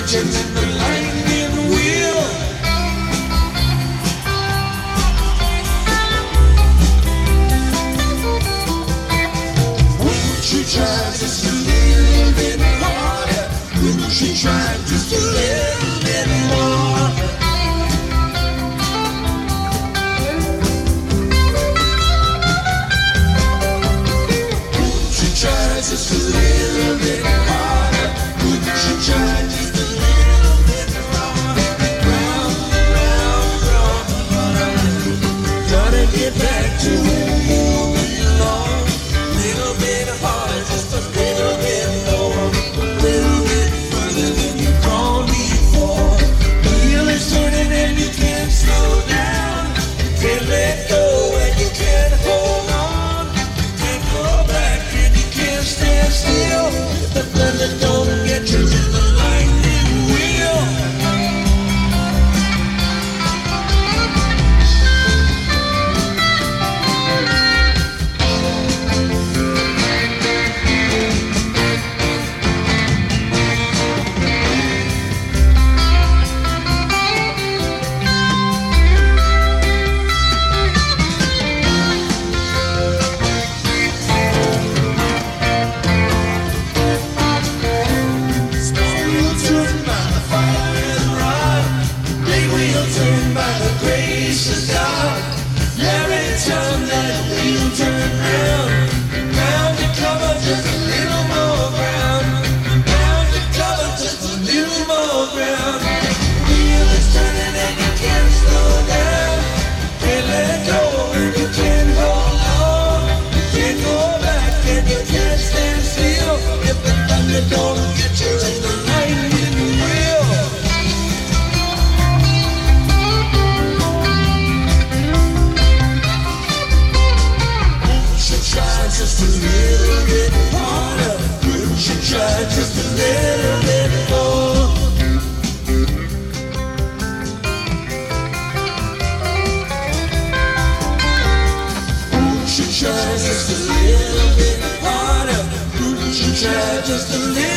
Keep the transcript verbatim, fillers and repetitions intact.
engine and the lightning wheel. Won't you try just a little bit harder? Won't you try just a little bit more? Won't you try just a little bit harder? Won't you try just a little bit harder? Round, round, round, round. Gotta get back to where you belong. Little bit harder, just a little bit more. A little bit further than you gone before. The wheel is turning and you can't slow down. You can't let go and you can't hold on. You can't go back and you can't stand still. If the thunder don't get you to the lightning wheel. Small wheel turned by the fire and rod. Big wheel turned by the grace of God. Every time that wheel turned round, bound to cover just a little more ground. Bound to cover just a little more ground. Wheel is turning and you can't slow down. Can't let go and you can't hold on. You can't go back and you can't stand still. If the thunder don't get you in the lightning wheel. Won't you try just a little bit harder? Won't you try just a little bit more? Won't you try just a little bit harder? Won't you try just a little